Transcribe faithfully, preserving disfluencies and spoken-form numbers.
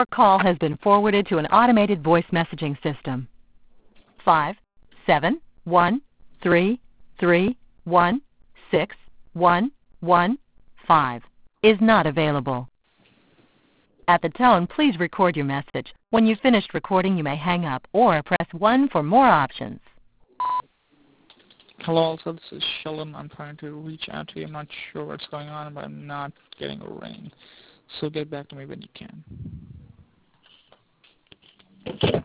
Your call has been forwarded to an automated voice messaging system. Five, seven, one, three, three, one, six, one, one, five is not available. At the tone, please record your message. When you've finished recording, you may hang up or press one for more options. Hello, also this is Sheldon. I'm trying to reach out to you. I'm not sure what's going on, but I'm not getting a ring. So get back to me when you can.